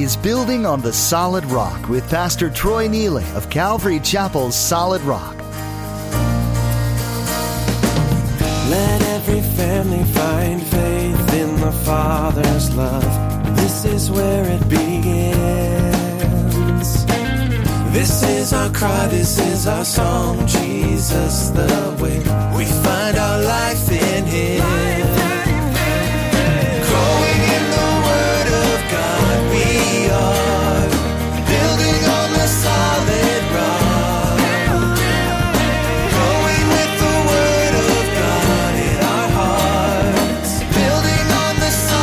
is Building on the Solid Rock with Pastor Troy Neely of Calvary Chapel's Solid Rock. Let every family find faith in the Father's love. This is where it begins. This is our cry, this is our song. Jesus the way. We find our life in Him. Growing in the Word of God, we are building on the solid rock. Growing with the Word of God in our hearts, building on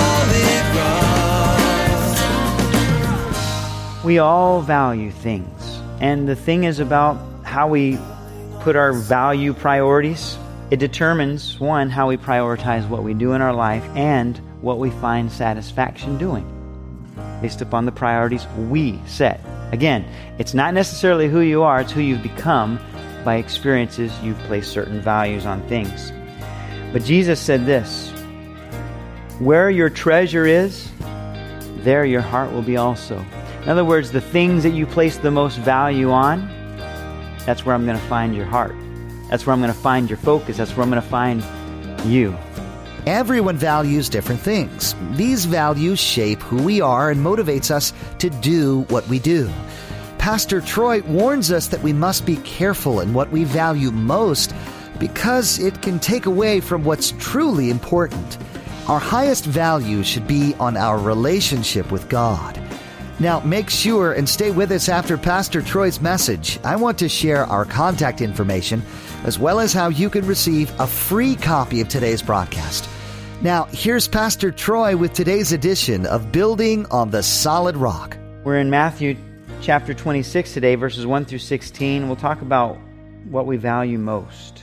the solid rock. We all value things. And the thing is about how we put our value priorities. It determines, one, how we prioritize what we do in our life and what we find satisfaction doing, based upon the priorities we set. Again, it's not necessarily who you are, it's who you've become by experiences you've placed certain values on things. But Jesus said this, where your treasure is, there your heart will be also. In other words, the things that you place the most value on, that's where I'm going to find your heart. That's where I'm going to find your focus. That's where I'm going to find you. Everyone values different things. These values shape who we are and motivates us to do what we do. Pastor Troy warns us that we must be careful in what we value most because it can take away from what's truly important. Our highest value should be on our relationship with God. Now, make sure and stay with us after Pastor Troy's message. I want to share our contact information as well as how you can receive a free copy of today's broadcast. Now, here's Pastor Troy with today's edition of Building on the Solid Rock. We're in Matthew chapter 26 today, verses 1 through 16. We'll talk about what we value most.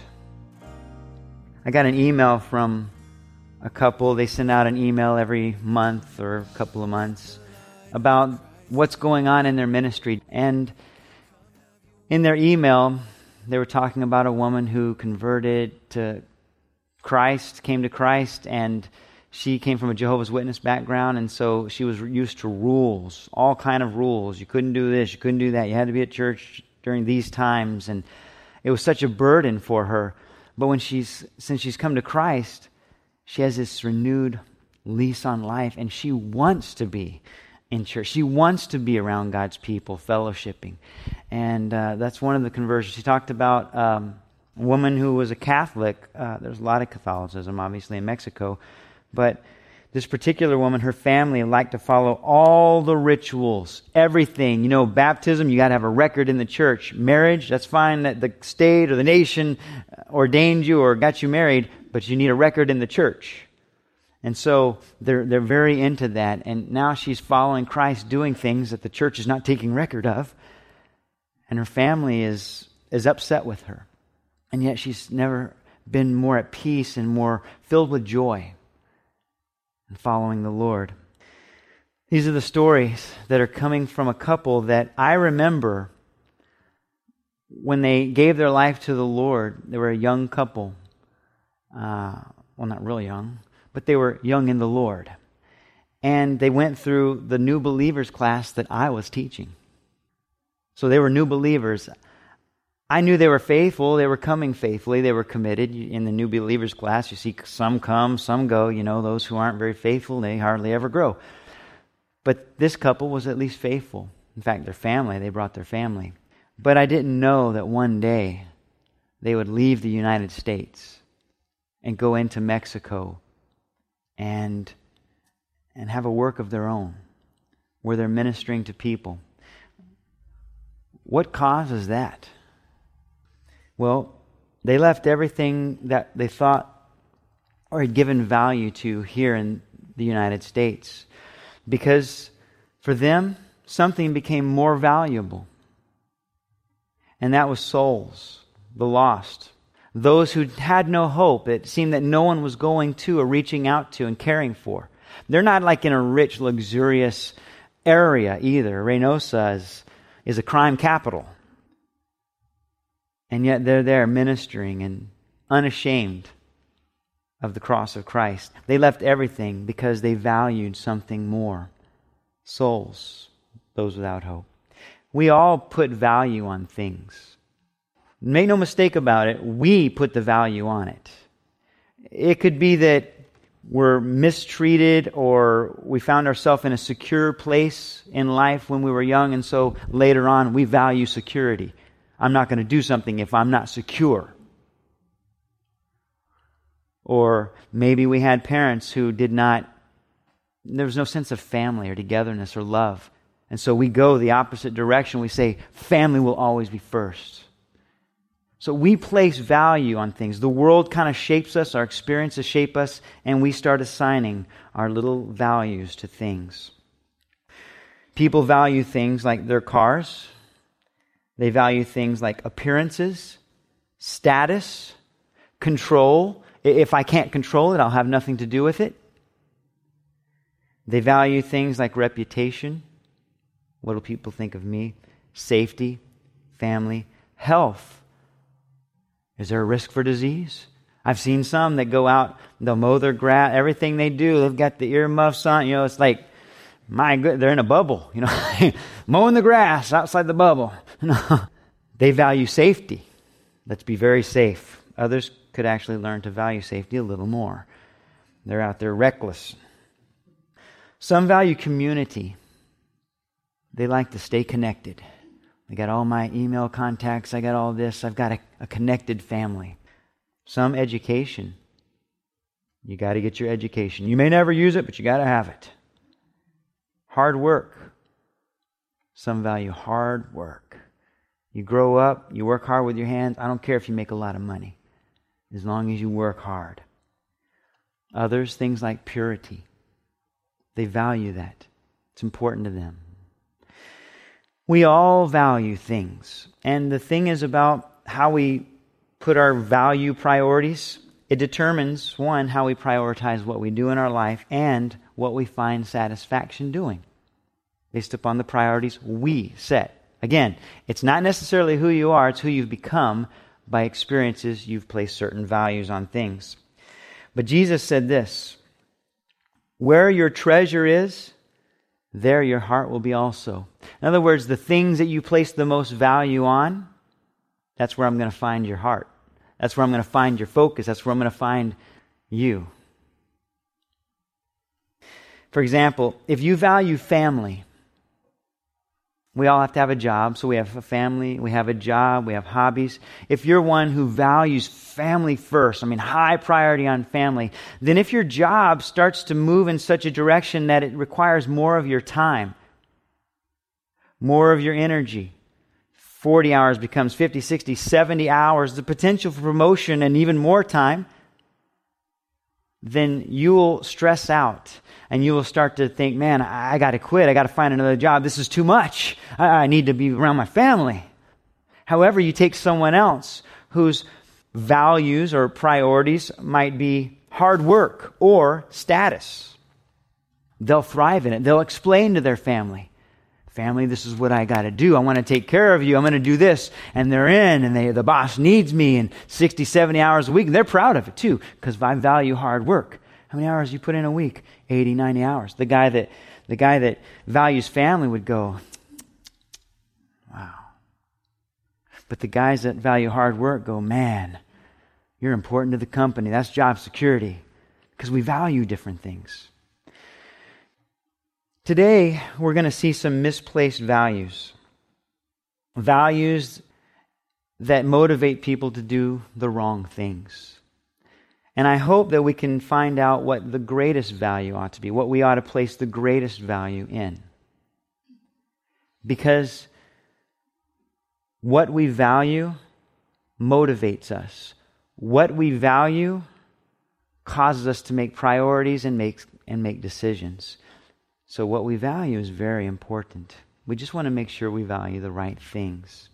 I got an email from a couple. They send out an email every month or a couple of months about what's going on in their ministry. And in their email, they were talking about a woman who converted to Christ, came to Christ, and she came from a Jehovah's Witness background, and so she was used to rules, all kind of rules. You couldn't do this, you couldn't do that. You had to be at church during these times, and it was such a burden for her. But since she's come to Christ, she has this renewed lease on life, and she wants to be in church. She wants to be around God's people, fellowshipping. And that's one of the conversions. She talked about a woman who was a Catholic. There's a lot of Catholicism, obviously, in Mexico. But this particular woman, her family liked to follow all the rituals, everything. You know, baptism, you got to have a record in the church. Marriage, that's fine that the state or the nation ordained you or got you married, but you need a record in the church. And so they're very into that. And now she's following Christ, doing things that the church is not taking record of. And her family is upset with her. And yet she's never been more at peace and more filled with joy in following the Lord. These are the stories that are coming from a couple that I remember when they gave their life to the Lord. They were a young couple. Well, not really young, but they were young in the Lord. And they went through the new believers class that I was teaching. So they were new believers. I knew they were faithful. They were coming faithfully. They were committed. In the new believers class, you see some come, some go. You know, those who aren't very faithful, they hardly ever grow. But this couple was at least faithful. In fact, their family, they brought their family. But I didn't know that one day they would leave the United States and go into Mexico and have a work of their own where they're ministering to people. What causes that? Well, they left everything that they thought or had given value to here in the United States because for them, something became more valuable. And that was souls, the lost. Those who had no hope, it seemed that no one was going to or reaching out to and caring for. They're not like in a rich, luxurious area either. Reynosa is a crime capital. And yet they're there ministering and unashamed of the cross of Christ. They left everything because they valued something more. souls, those without hope. We all put value on things. Make no mistake about it, we put the value on it. It could be that we're mistreated or we found ourselves in a secure place in life when we were young, and so later on we value security. I'm not going to do something if I'm not secure. Or maybe we had parents who there was no sense of family or togetherness or love. And so we go the opposite direction. We say, family will always be first. So we place value on things. The world kind of shapes us, our experiences shape us, and we start assigning our little values to things. People value things like their cars. They value things like appearances, status, control. If I can't control it, I'll have nothing to do with it. They value things like reputation. What do people think of me? Safety, family, health. Is there a risk for disease? I've seen some that go out, they'll mow their grass, everything they do, they've got the earmuffs on. It's like, my good, they're in a bubble. Mowing the grass outside the bubble. They value safety. Let's be very safe. Others could actually learn to value safety a little more. They're out there reckless. Some value community. They like to stay connected. I got all my email contacts. I got all this. I've got a connected family. Some education. You got to get your education. You may never use it, but you got to have it. Hard work. Some value hard work. You grow up, you work hard with your hands. I don't care if you make a lot of money, as long as you work hard. Others, things like purity. They value that. It's important to them. We all value things. And the thing is about how we put our value priorities. It determines, one, how we prioritize what we do in our life and what we find satisfaction doing, based upon the priorities we set. Again, it's not necessarily who you are, it's who you've become by experiences you've placed certain values on things. But Jesus said this, where your treasure is, there your heart will be also. In other words, the things that you place the most value on, that's where I'm going to find your heart. That's where I'm going to find your focus. That's where I'm going to find you. For example, if you value family, we all have to have a job, so we have a family, we have a job, we have hobbies. If you're one who values family first, high priority on family, then if your job starts to move in such a direction that it requires more of your time, more of your energy, 40 hours becomes 50, 60, 70 hours, the potential for promotion and even more time, then you will stress out. And you will start to think, man, I got to quit. I got to find another job. This is too much. I need to be around my family. However, you take someone else whose values or priorities might be hard work or status. They'll thrive in it. They'll explain to their family, this is what I got to do. I want to take care of you. I'm going to do this. And they're in, and the boss needs me, and 60, 70 hours a week. And they're proud of it too, because I value hard work. How many hours do you put in a week? 80, 90 hours. The guy that values family would go, wow. But the guys that value hard work go, man, you're important to the company. That's job security. Because we value different things. Today, we're going to see some misplaced values. Values that motivate people to do the wrong things. And I hope that we can find out what the greatest value ought to be, what we ought to place the greatest value in. Because what we value motivates us. What we value causes us to make priorities and make decisions. So what we value is very important. We just want to make sure we value the right things.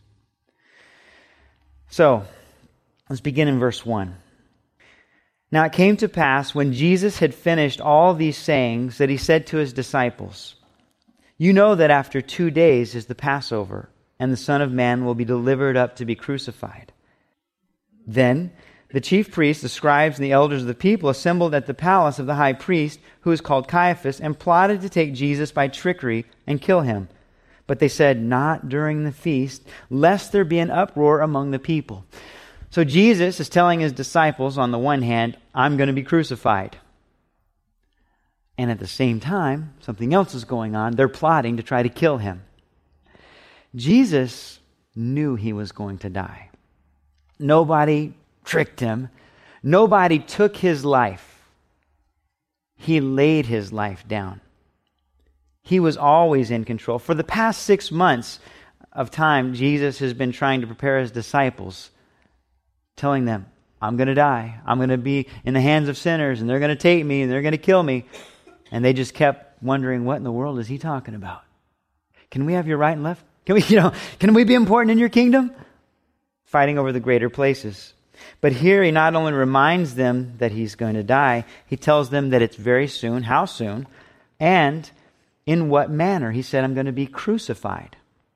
So, let's begin in verse 1. Now it came to pass, when Jesus had finished all these sayings, that he said to his disciples, you know that after 2 days is the Passover, and the Son of Man will be delivered up to be crucified. Then The chief priests, the scribes, and the elders of the people assembled at the palace of the high priest, who is called Caiaphas, and plotted to take Jesus by trickery and kill him. But they said, "Not during the feast, lest there be an uproar among the people." So Jesus is telling his disciples, on the one hand, I'm going to be crucified. And at the same time, something else is going on. They're plotting to try to kill him. Jesus knew he was going to die. Nobody tricked him. Nobody took his life. He laid his life down. He was always in control. For the past 6 months of time, Jesus has been trying to prepare his disciples, telling them, I'm going to die. I'm going to be in the hands of sinners, and they're going to take me, and they're going to kill me. And they just kept wondering, what in the world is he talking about? Can we have your right and left? Can we be important in your kingdom? Fighting over the greater places. But here he not only reminds them that he's going to die, he tells them that it's very soon, how soon, and in what manner. He said, I'm going to be crucified.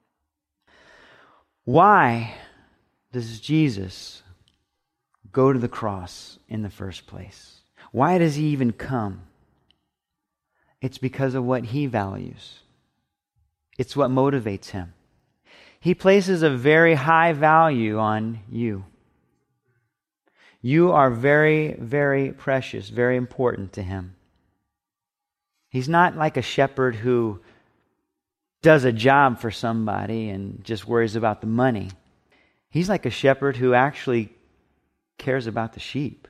Why does Jesus go to the cross in the first place? Why does he even come? It's because of what he values. It's what motivates him. He places a very high value on you. You are very, very precious, very important to him. He's not like a shepherd who does a job for somebody and just worries about the money. He's like a shepherd who actually cares about the sheep.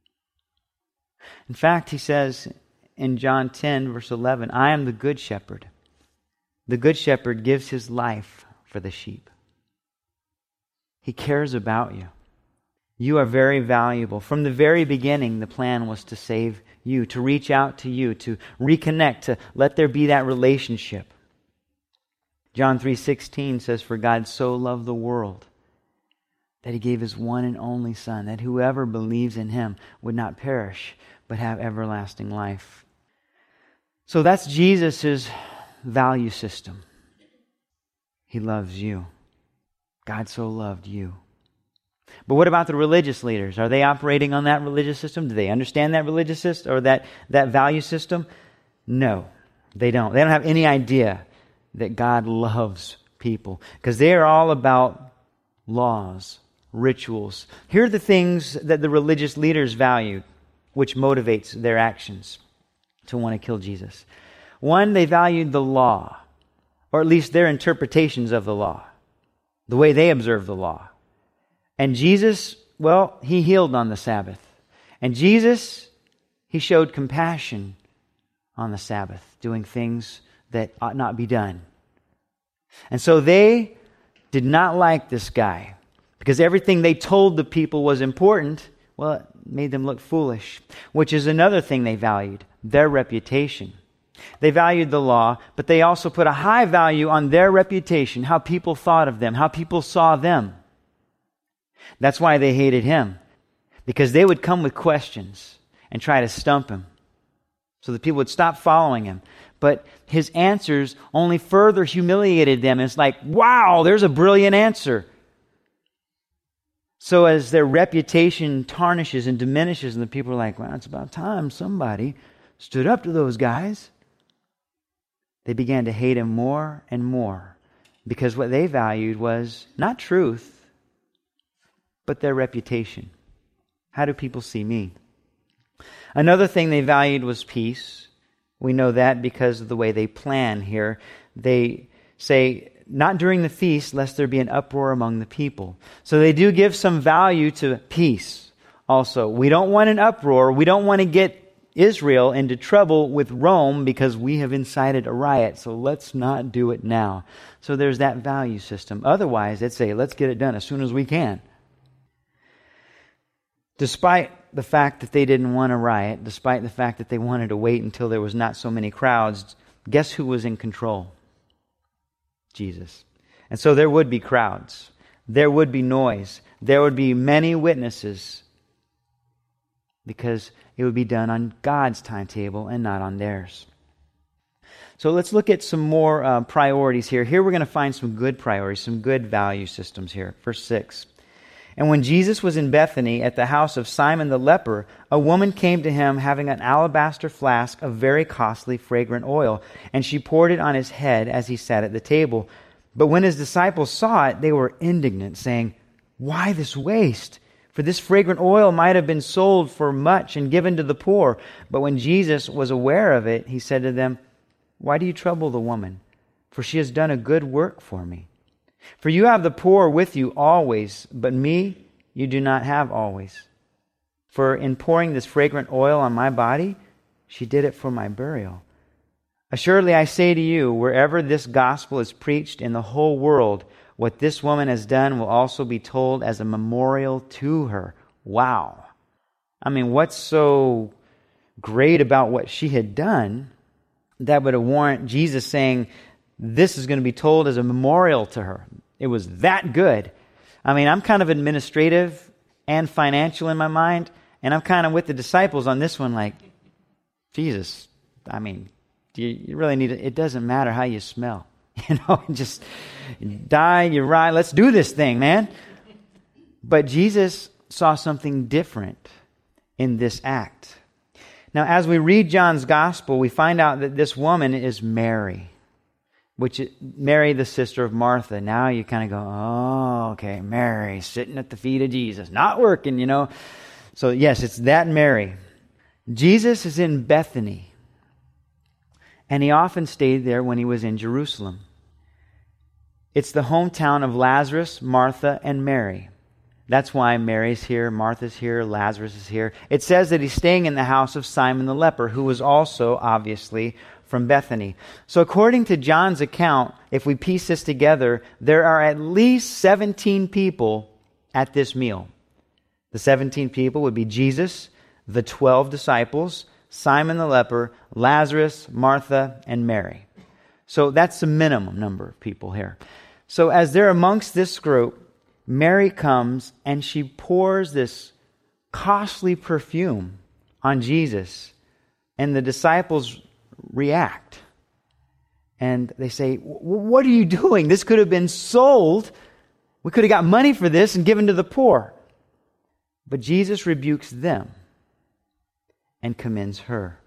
In fact, he says in John 10, verse 11, I am the good shepherd. The good shepherd gives his life for the sheep. He cares about you. You are very valuable. From the very beginning, the plan was to save you, to reach out to you, to reconnect, to let there be that relationship. John 3:16 says, For God so loved the world that he gave his one and only Son, that whoever believes in him would not perish, but have everlasting life. So that's Jesus' value system. He loves you. God so loved you. But what about the religious leaders? Are they operating on that religious system? Do they understand that religious system or that value system? No, they don't. They don't have any idea that God loves people because they are all about laws, rituals. Here are the things that the religious leaders valued, which motivates their actions to want to kill Jesus. One, they valued the law, or at least their interpretations of the law, the way they observed the law. And Jesus, well, he healed on the Sabbath. And Jesus, he showed compassion on the Sabbath, doing things that ought not be done. And so they did not like this guy because everything they told the people was important. Well, it made them look foolish, which is another thing they valued, their reputation. They valued the law, but they also put a high value on their reputation, how people thought of them, how people saw them. That's why they hated him, because they would come with questions and try to stump him so that people would stop following him. But his answers only further humiliated them. It's like, wow, there's a brilliant answer. So as their reputation tarnishes and diminishes, and the people are like, well, it's about time somebody stood up to those guys. They began to hate him more and more because what they valued was not truth, but their reputation. How do people see me? Another thing they valued was peace. We know that because of the way they plan here. They say, not during the feast, lest there be an uproar among the people. So they do give some value to peace also. We don't want an uproar. We don't want to get Israel into trouble with Rome because we have incited a riot. So let's not do it now. So there's that value system. Otherwise, they'd say, let's get it done as soon as we can. Despite the fact that they didn't want a riot, despite the fact that they wanted to wait until there was not so many crowds, guess who was in control? Jesus. And so there would be crowds. There would be noise. There would be many witnesses because it would be done on God's timetable and not on theirs. So let's look at some more priorities here. Here we're going to find some good priorities, some good value systems here. Verse 6. And when Jesus was in Bethany at the house of Simon the leper, a woman came to him having an alabaster flask of very costly fragrant oil, and she poured it on his head as he sat at the table. But when his disciples saw it, they were indignant, saying, "Why this waste? For this fragrant oil might have been sold for much and given to the poor." But when Jesus was aware of it, he said to them, "Why do you trouble the woman? For she has done a good work for me. For you have the poor with you always, but me you do not have always. For in pouring this fragrant oil on my body, she did it for my burial. Assuredly I say to you, wherever this gospel is preached in the whole world, what this woman has done will also be told as a memorial to her." Wow. I mean, what's so great about what she had done that would warrant Jesus saying, this is going to be told as a memorial to her? It was that good. I mean, I'm kind of administrative and financial in my mind, and I'm kind of with the disciples on this one, like, Jesus, I mean, do you really need it? It doesn't matter how you smell. Just die, you ride, let's do this thing, man. But Jesus saw something different in this act. Now, as we read John's gospel, we find out that this woman is Mary, which is Mary, the sister of Martha. Now you kind of go, oh, okay, Mary sitting at the feet of Jesus, not working, So yes, it's that Mary. Jesus is in Bethany, and he often stayed there when he was in Jerusalem. It's the hometown of Lazarus, Martha, and Mary. That's why Mary's here, Martha's here, Lazarus is here. It says that he's staying in the house of Simon the leper, who was also, obviously, from Bethany. So according to John's account, if we piece this together, there are at least 17 people at this meal. The 17 people would be Jesus, the 12 disciples, Simon the leper, Lazarus, Martha, and Mary. So that's the minimum number of people here. So as they're amongst this group, Mary comes and she pours this costly perfume on Jesus, and the disciples react. And they say, "What are you doing? This could have been sold. We could have got money for this and given to the poor." But Jesus rebukes them and commends her.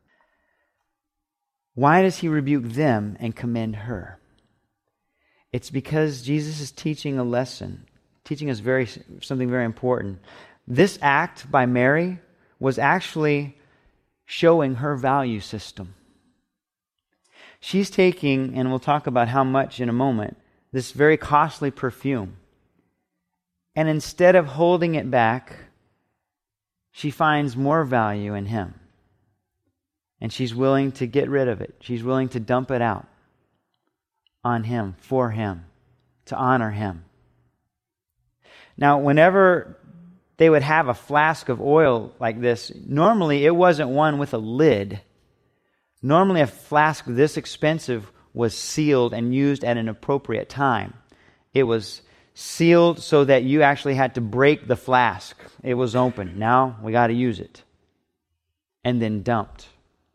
Why does he rebuke them and commend her? It's because Jesus is teaching a lesson, teaching us something very important. This act by Mary was actually showing her value system. She's taking, and we'll talk about how much in a moment, this very costly perfume. And instead of holding it back, she finds more value in him. And she's willing to get rid of it. She's willing to dump it out on him, for him, to honor him. Now, whenever they would have a flask of oil like this, normally it wasn't one with a lid. Normally a flask this expensive was sealed and used at an appropriate time. It was sealed so that you actually had to break the flask. It was open. Now we got to use it. And then dumped.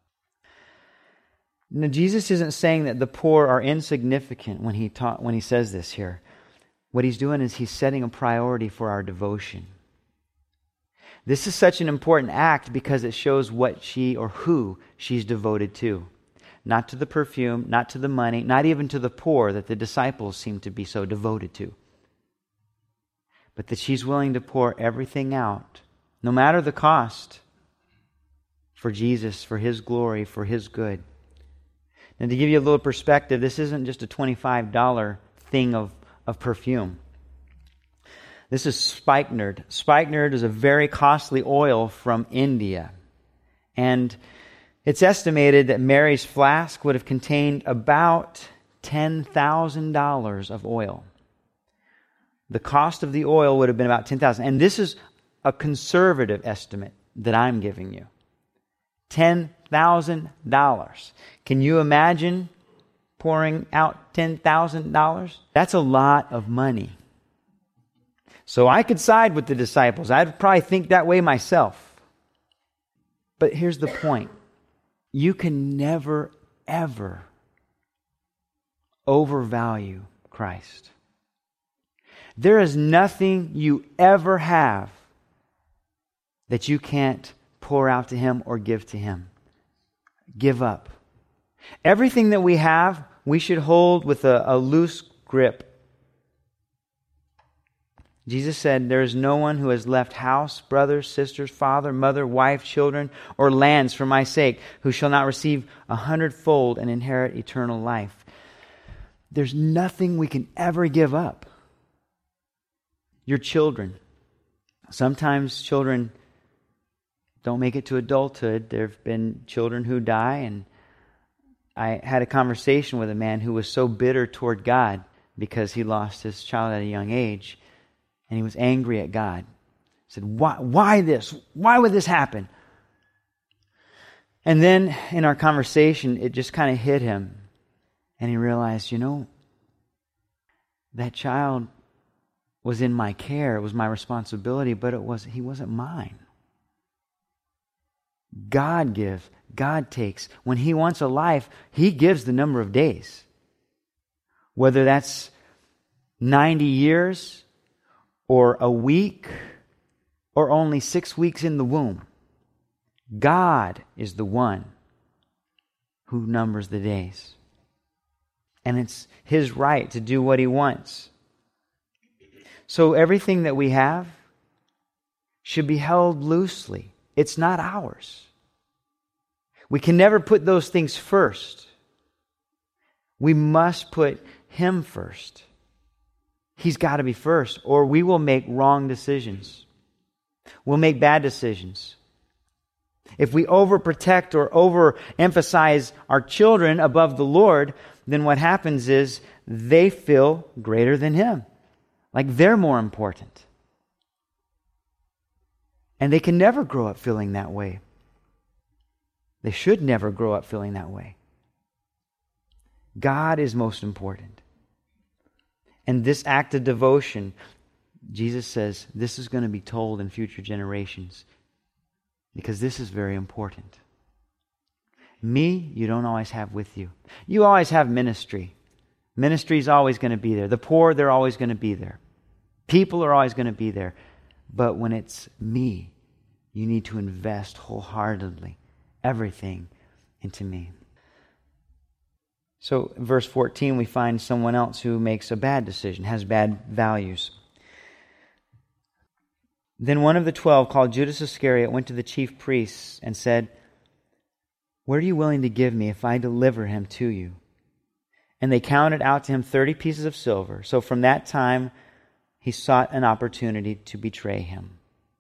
Now, Jesus isn't saying that the poor are insignificant when he says this here. What he's doing is he's setting a priority for our devotion. This is such an important act because it shows what she or who she's devoted to. Not to the perfume, not to the money, not even to the poor that the disciples seem to be so devoted to. But that she's willing to pour everything out, no matter the cost, for Jesus, for his glory, for his good. And to give you a little perspective, this isn't just a $25 thing of perfume. This is spikenard. Spikenard is a very costly oil from India. And it's estimated that Mary's flask would have contained about $10,000 of oil. The cost of the oil would have been about $10,000. And this is a conservative estimate that I'm giving you. $10,000. Can you imagine pouring out $10,000? That's a lot of money. So I could side with the disciples. I'd probably think that way myself. But here's the point. You can never, ever overvalue Christ. There is nothing you ever have that you can't pour out to Him or give to Him. Give up. Everything that we have, we should hold with a loose grip. Jesus said, there is no one who has left house, brothers, sisters, father, mother, wife, children, or lands for my sake, who shall not receive 100-fold and inherit eternal life. There's nothing we can ever give up. Your children. Sometimes children don't make it to adulthood. There have been children who die, and I had a conversation with a man who was so bitter toward God because he lost his child at a young age. And he was angry at God. He said, why this? Why would this happen? And then in our conversation, it just kind of hit him. And he realized, that child was in my care. It was my responsibility, but he wasn't mine. God gives. God takes. When He wants a life, He gives the number of days. Whether that's 90 years, or a week, or only 6 weeks in the womb. God is the one who numbers the days. And it's His right to do what He wants. So everything that we have should be held loosely. It's not ours. We can never put those things first. We must put Him first. He's got to be first, or we will make wrong decisions. We'll make bad decisions. If we overprotect or overemphasize our children above the Lord, then what happens is they feel greater than Him. Like they're more important. And they can never grow up feeling that way. They should never grow up feeling that way. God is most important. And this act of devotion, Jesus says, this is going to be told in future generations because this is very important. Me, you don't always have with you. You always have ministry. Ministry is always going to be there. The poor, they're always going to be there. People are always going to be there. But when it's me, you need to invest wholeheartedly everything into me. So in verse 14, we find someone else who makes a bad decision, has bad values. Then one of the 12, called Judas Iscariot, went to the chief priests and said, "What are you willing to give me if I deliver him to you?" And they counted out to him 30 pieces of silver. So from that time, he sought an opportunity to betray him.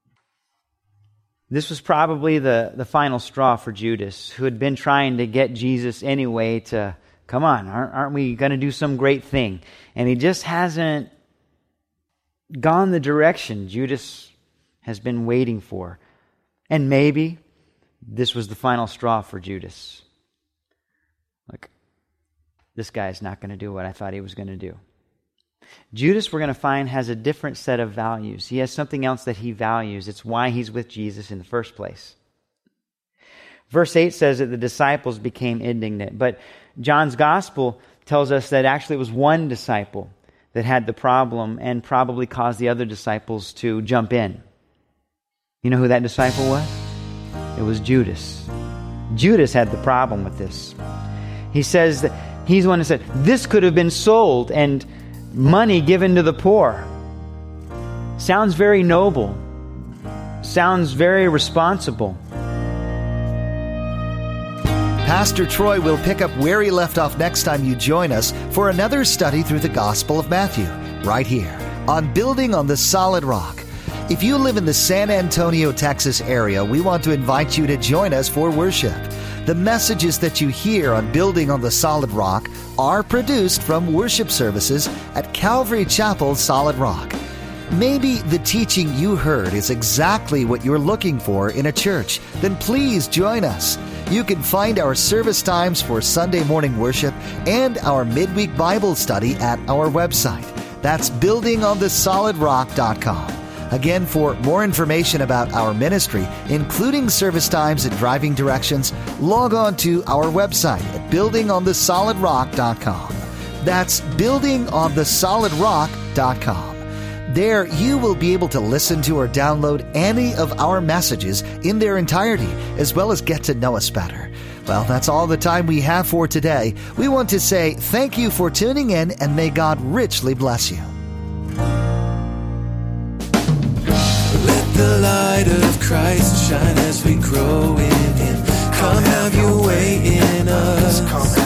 This was probably the final straw for Judas, who had been trying to get Jesus anyway to, come on, aren't we going to do some great thing? And he just hasn't gone the direction Judas has been waiting for. And maybe this was the final straw for Judas. Like, this guy's not going to do what I thought he was going to do. Judas, we're going to find, has a different set of values. He has something else that he values. It's why he's with Jesus in the first place. Verse 8 says that the disciples became indignant. But John's gospel tells us that actually it was one disciple that had the problem and probably caused the other disciples to jump in. You know who that disciple was? It was Judas. Judas had the problem with this. He says that he's the one who said, this could have been sold and money given to the poor. Sounds very noble. Sounds very responsible. Pastor Troy will pick up where he left off next time you join us for another study through the Gospel of Matthew, right here on Building on the Solid Rock. If you live in the San Antonio, Texas area, we want to invite you to join us for worship. The messages that you hear on Building on the Solid Rock are produced from worship services at Calvary Chapel, Solid Rock. Maybe the teaching you heard is exactly what you're looking for in a church. Then please join us. You can find our service times for Sunday morning worship and our midweek Bible study at our website. That's buildingonthesolidrock.com. Again, for more information about our ministry, including service times and driving directions, log on to our website at buildingonthesolidrock.com. That's buildingonthesolidrock.com. There, you will be able to listen to or download any of our messages in their entirety, as well as get to know us better. Well, that's all the time we have for today. We want to say thank you for tuning in, and may God richly bless you. Let the light of Christ shine as we grow in Him. Come have your way in us.